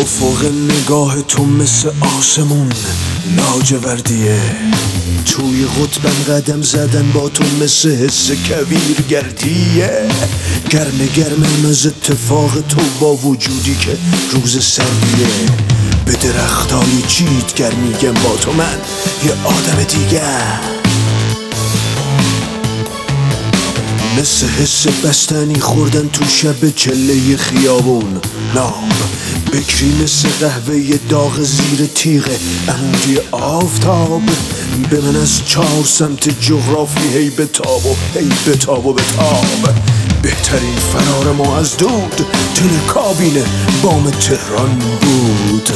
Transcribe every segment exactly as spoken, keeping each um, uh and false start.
افق نگاه تو مثل آسمون لاجوردیه، توی قطبم قدم زدن با تو مثل حس کویرگردیه. گرم گرمم از اتفاق تو با وجودی که روز سردیه. به درختای چیتگر میگم با تو من یه آدم دیگه، مثل حس بستنی خوردن تو شب چله خیابون. نام بکری مثل قهوه داغ زیر تیغ عمودی آفتاب. به من از چهار سمت جغرافی هی بتاب و هی بتاب و بتاب. بهترین فرار ما از دود تل کابینه بام تهران بود.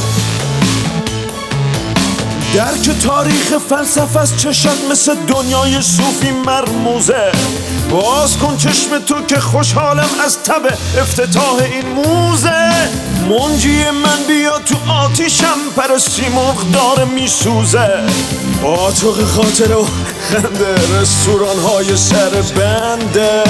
درک تاریخ فلسفه از چشم مثل دنیای صوفی مرموزه. باز کن چشم تو که خوشحالم از تب افتتاح این موزه. منجی من بیا تو آتیشم، پر سیمرغ داره میسوزه. آتوق خاطر و خنده رستوران های سر بنده.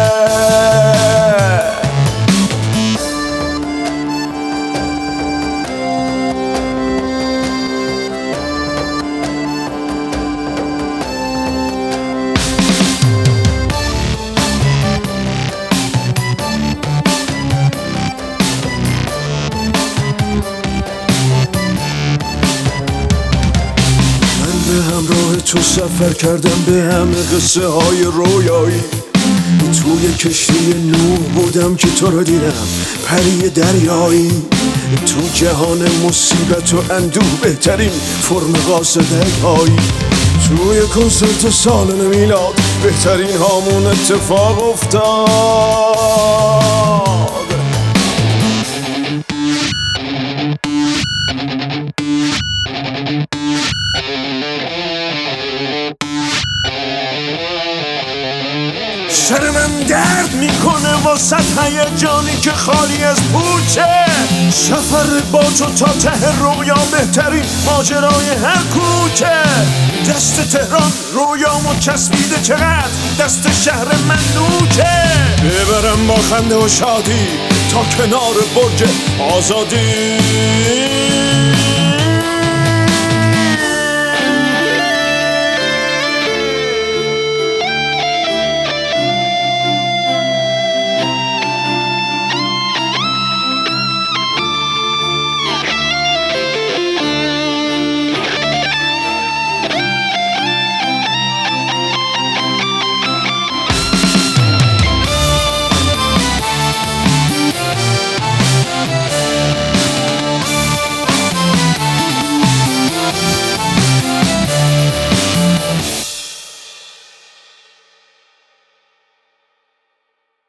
به همراه تو سفر کردم به همه قصه های رویایی. توی کشتی نوح بودم که تو رو دیدم پری دریایی. تو جهان مصیبت و اندوه بهترین فرم قاصدک هایی. توی کنسرت سال میلاد بهترین هامون اتفاق افتاد. سر من درد میکنه واسه هیجانی که خالی از پوچه. سفر با تو تا ته رویا بهترین ماجرای هر کوچه. دست تهران رویامو چسبیده چقدر دست شهر من نوچه. ببرم با خنده و شادی تا کنار برج آزادی.